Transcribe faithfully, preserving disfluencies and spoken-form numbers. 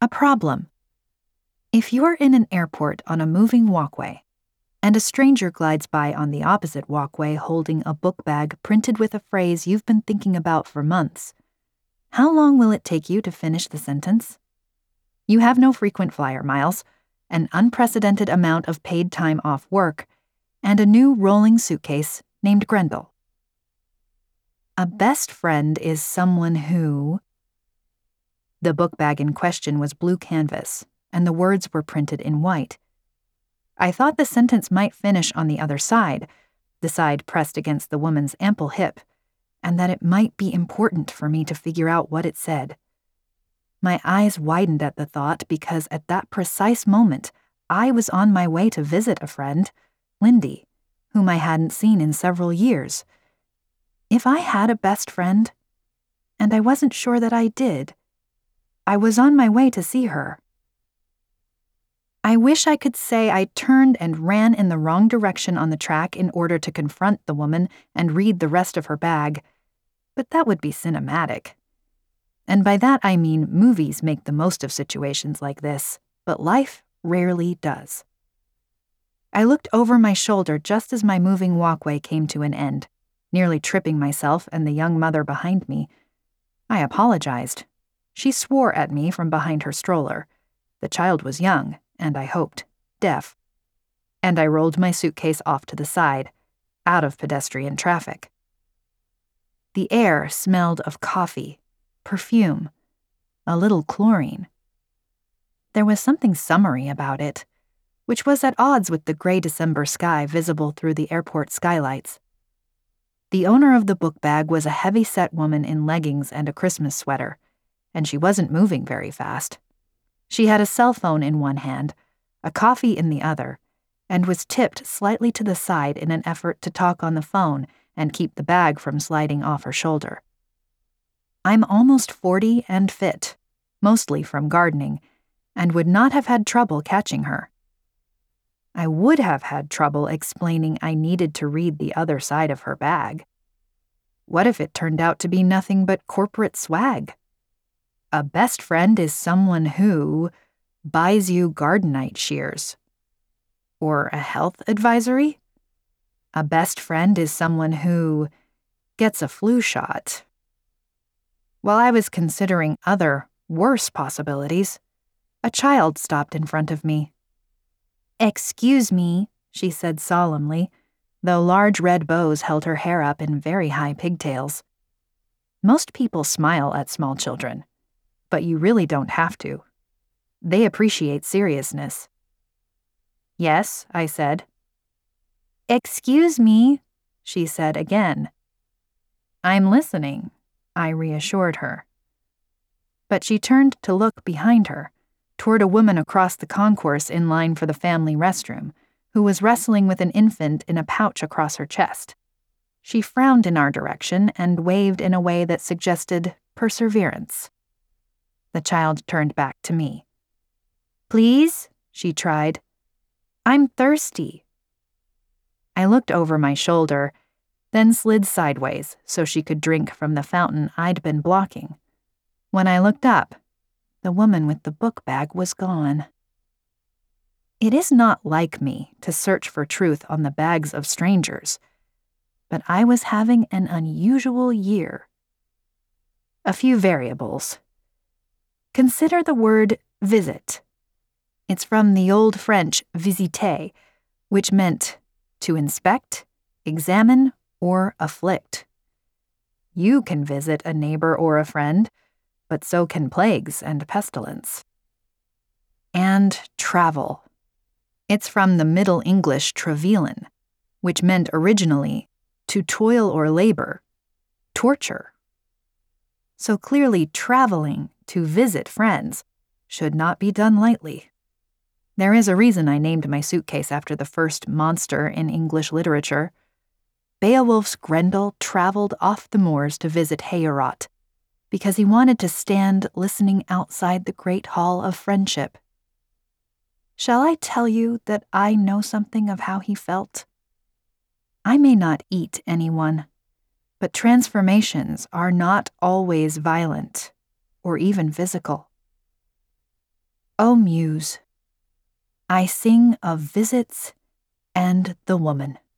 A problem. If you're in an airport on a moving walkway, and a stranger glides by on the opposite walkway holding a book bag printed with a phrase you've been thinking about for months, how long will it take you to finish the sentence? You have no frequent flyer miles, an unprecedented amount of paid time off work, and a new rolling suitcase named Grendel. A best friend is someone who... The book bag in question was blue canvas, and the words were printed in white. I thought the sentence might finish on the other side, the side pressed against the woman's ample hip, and that it might be important for me to figure out what it said. My eyes widened at the thought because at that precise moment, I was on my way to visit a friend, Lindy, whom I hadn't seen in several years. If I had a best friend, and I wasn't sure that I did, I was on my way to see her. I wish I could say I turned and ran in the wrong direction on the track in order to confront the woman and read the rest of her bag, but that would be cinematic. And by that I mean movies make the most of situations like this, but life rarely does. I looked over my shoulder just as my moving walkway came to an end, nearly tripping myself and the young mother behind me. I apologized. She swore at me from behind her stroller. The child was young, and I hoped, deaf. And I rolled my suitcase off to the side, out of pedestrian traffic. The air smelled of coffee, perfume, a little chlorine. There was something summery about it, which was at odds with the gray December sky visible through the airport skylights. The owner of the book bag was a heavy-set woman in leggings and a Christmas sweater, and she wasn't moving very fast. She had a cell phone in one hand, a coffee in the other, and was tipped slightly to the side in an effort to talk on the phone and keep the bag from sliding off her shoulder. I'm almost forty and fit, mostly from gardening, and would not have had trouble catching her. I would have had trouble explaining I needed to read the other side of her bag. What if it turned out to be nothing but corporate swag? A best friend is someone who buys you gardenite shears. Or a health advisory? A best friend is someone who gets a flu shot. While I was considering other, worse possibilities, a child stopped in front of me. "Excuse me," she said solemnly, though large red bows held her hair up in very high pigtails. Most people smile at small children, but you really don't have to. They appreciate seriousness. "Yes," I said. "Excuse me," she said again. "I'm listening," I reassured her. But she turned to look behind her, toward a woman across the concourse in line for the family restroom, who was wrestling with an infant in a pouch across her chest. She frowned in our direction and waved in a way that suggested perseverance. The child turned back to me. "Please?" she tried. "I'm thirsty." I looked over my shoulder, then slid sideways so she could drink from the fountain I'd been blocking. When I looked up, the woman with the book bag was gone. It is not like me to search for truth on the bags of strangers, but I was having an unusual year. A few variables. Consider the word visit. It's from the Old French visiter, which meant to inspect, examine, or afflict. You can visit a neighbor or a friend, but so can plagues and pestilence. And travel. It's from the Middle English travailen, which meant originally to toil or labor, torture. So clearly traveling to visit friends should not be done lightly. There is a reason I named my suitcase after the first monster in English literature. Beowulf's Grendel traveled off the moors to visit Heorot, because he wanted to stand listening outside the great hall of friendship. Shall I tell you that I know something of how he felt? I may not eat anyone, but transformations are not always violent or even physical. O Muse, I sing of visits and the woman.